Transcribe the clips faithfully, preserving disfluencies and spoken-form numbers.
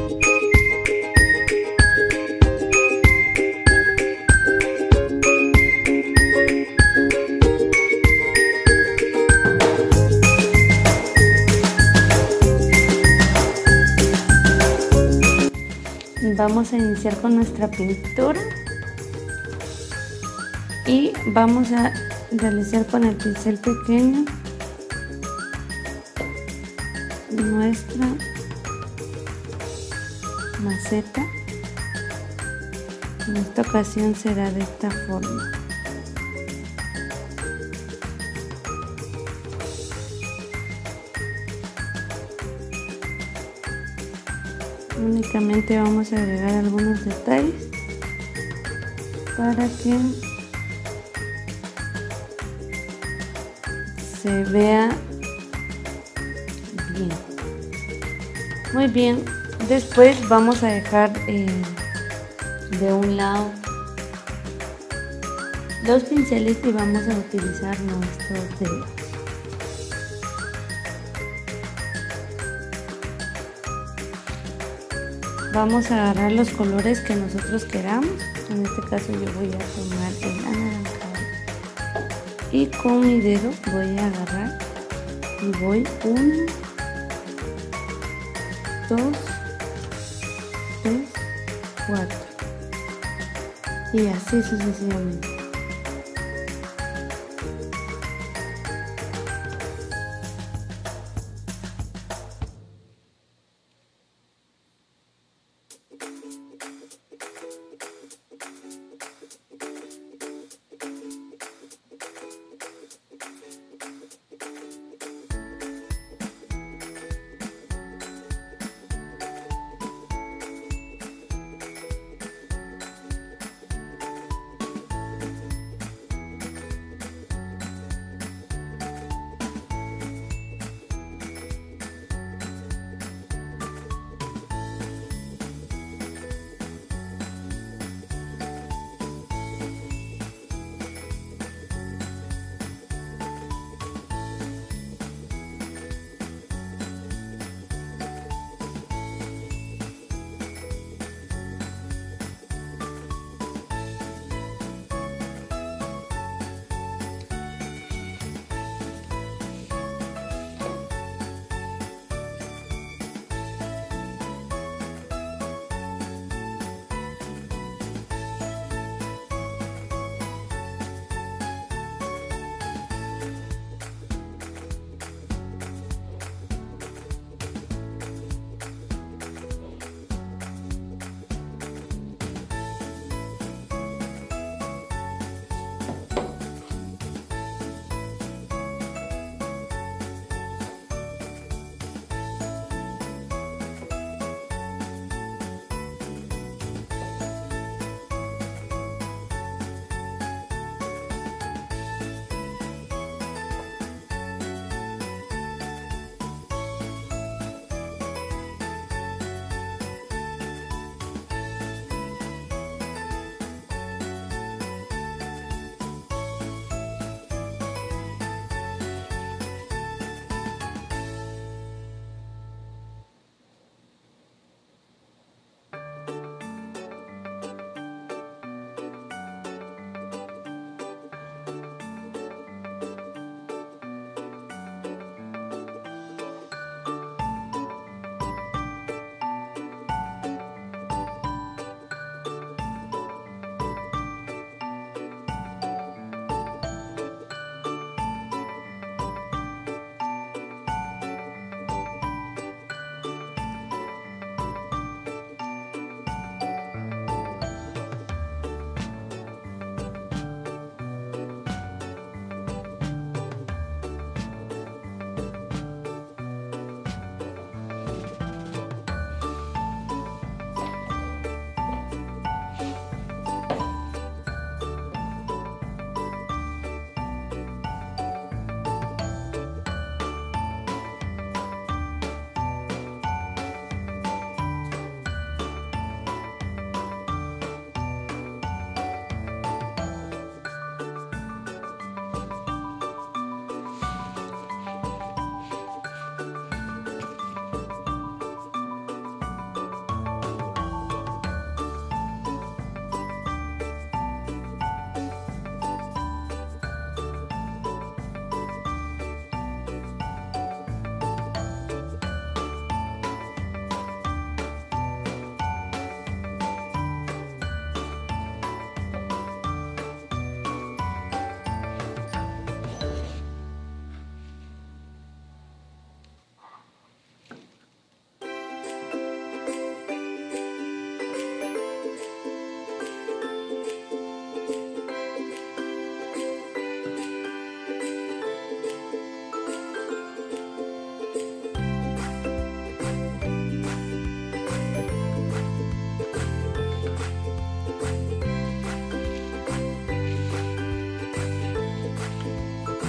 Vamos a iniciar con nuestra pintura y vamos a realizar con el pincel pequeño nuestra maceta. En esta ocasión será de esta forma. Únicamente vamos a agregar algunos detalles para que se vea bien. Muy bien, después vamos a dejar eh, de un lado los pinceles y vamos a utilizar nuestros dedos. Vamos a agarrar los colores que nosotros queramos. En este caso yo voy a tomar el anaranjado y con mi dedo voy a agarrar y voy uno, dos, tres, cuatro y así sucesivamente.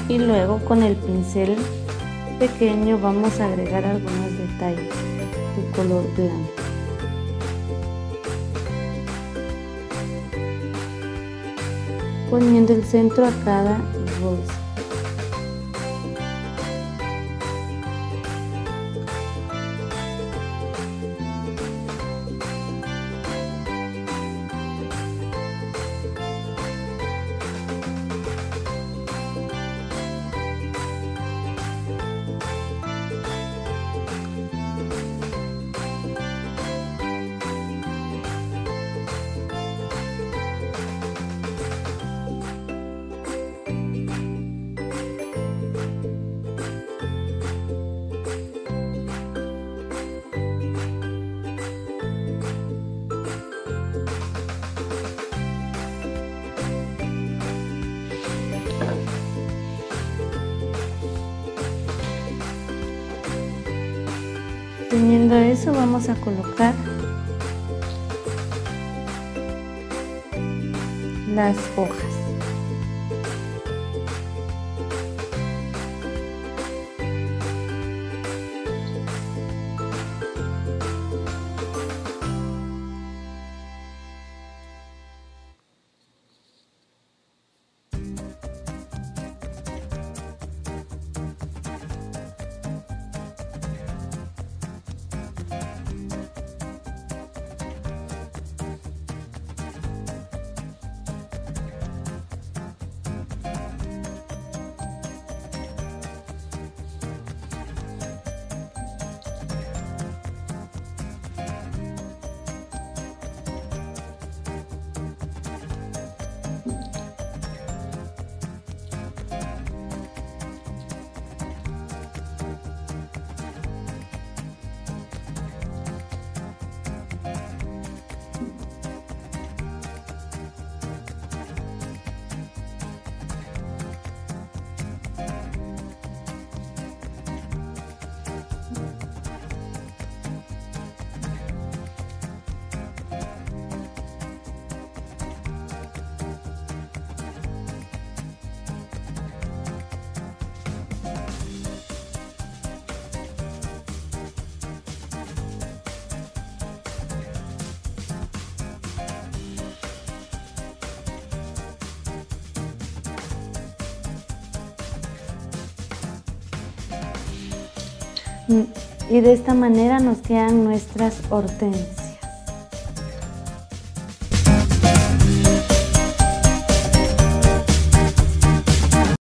Y luego con el pincel pequeño vamos a agregar algunos detalles de color blanco. Poniendo el centro a cada bolsa. Teniendo eso, vamos a colocar las hojas. Y de esta manera nos quedan nuestras hortensias.